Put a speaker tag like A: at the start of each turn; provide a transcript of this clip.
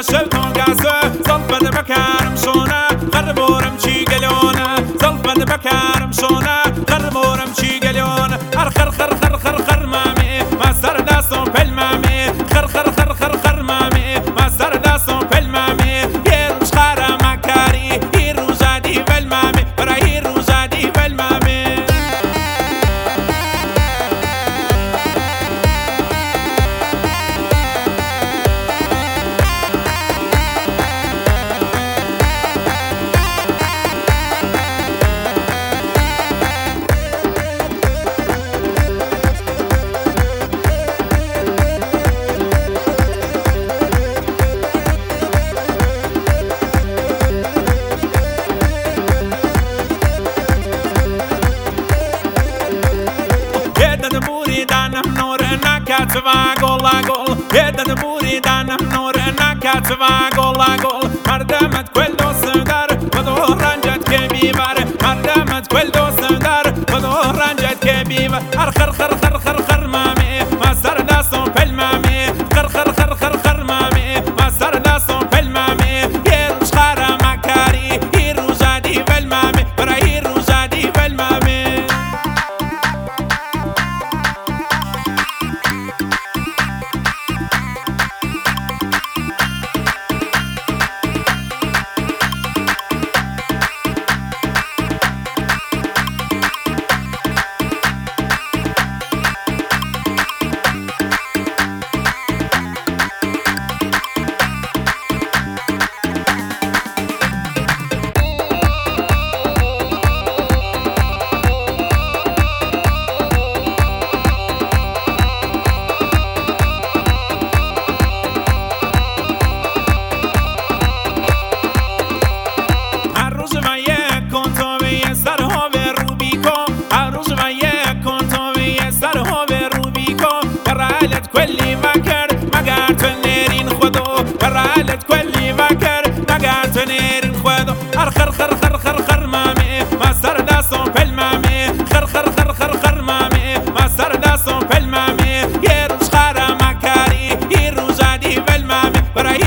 A: شلتون قاسه صلفت بكارم شونه قربورم چی گلونه صلفت بكارم شونه قربورم چی گلونه خر خر خر خر خر مامي ما سر داستو پل مامي خر خر خر خر خر مامي ما سر داستو پل مامي يروش خارا مكاري يرو جادي پل مامي برا يرو جادي پل مامي Nakatva gola gol, jedan buri danam nur nakatva gola gol. Mardamat quello sudar, vado ranjat che vivar. Mardamat quello sudar, vado ranjat che vivar. Ar khar khar khar khar khar mami, masar da so pel mami. Khar khar khar khar khar mami, masar da so pel mami. Yerush khara makari, yeru jadi pel mami, bara yeru jadi pel mami. كل مكر مقارت نيرين خدو برالت كل مكر مقارت نيرين خدو خر خر خر خر خر مامي ما سر داسو بل مامي خر خر خر خر خر مامي ما سر داسو بل مامي يروش خارا مكاري يرو جادي بل مامي